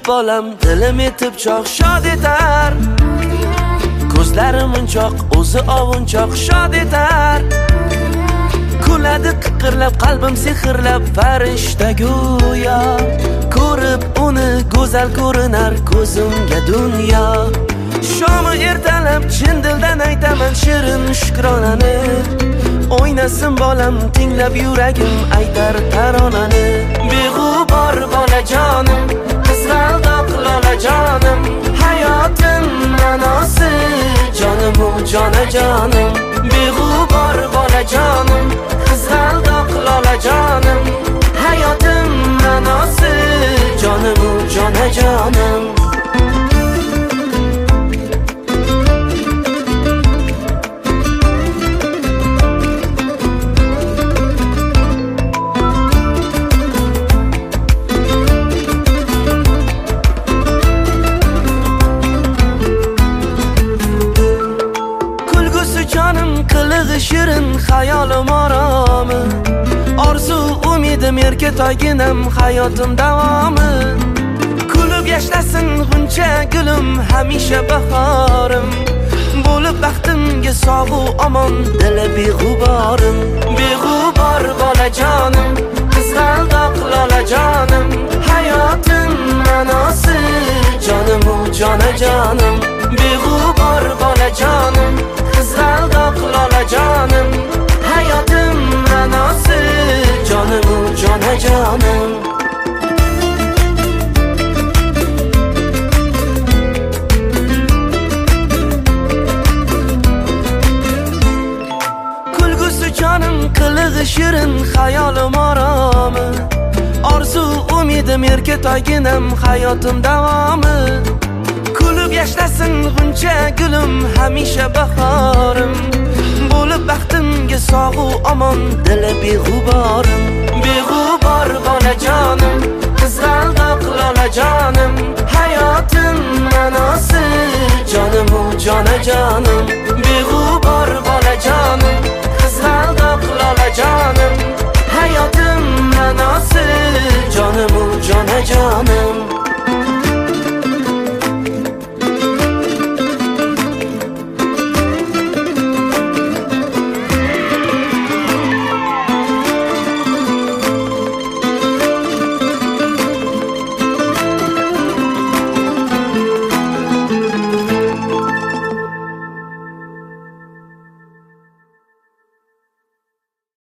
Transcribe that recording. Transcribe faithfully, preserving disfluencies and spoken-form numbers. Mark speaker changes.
Speaker 1: bolam dilim etib choq shod etar. Ko'zlarim unchoq, o'zi ovunchoq shod etar. Kuladi qiqirlab, qalbim sehrlab farishta go'yo. Ko'rib uni go'zal ko'rinar ko'zimga dunyo. Shomi ertalab chin dildan aytaman shirin shukronani. O'ynasin bolam tinglab yuragim aytar taronani. Beg'ubor bolajonim, qizg'aldoq lolajonim, hayotim ma'nosi jonim u jonajonim. Beg'ubor bolajonim, qizg'aldoq lolajonim, hayotim ma'nosi jonim u jonajonim. Qilig'i shirin hayolim oromi, orzu umidim erka toyginam hayotim davomi. Kulib yashnasin g'uncha gulim hamisha bahorim, bo'lib baxtimga sog'u omon dili beg'uborim. Beg'ubor bolajonim, qizg'aldoq lolajonim, hayotim ma'nosi jonim u jonajonim. Beg'ubor bolajonim, qizg'aldoq lolajonim, hayotim ma'nosi jonim u jonajonim. Kulgusi jonim, qilig'i shirin hayolim oromi, orzu umidim erka toyginam hayotim davomi. Kulib yashnasin g'uncha gulim hamisha bahorim, bo'lib baxtimga sog'u omon dili beg'uborim. Beg'ubor bolajonim, qizg'aldoq lolajonim, hayotim ma'nosi jonim u jonajonim. Beg'ubor bolajonim, qizg'aldoq lolajonim, hayotim ma'nosi jonim u jonajonim.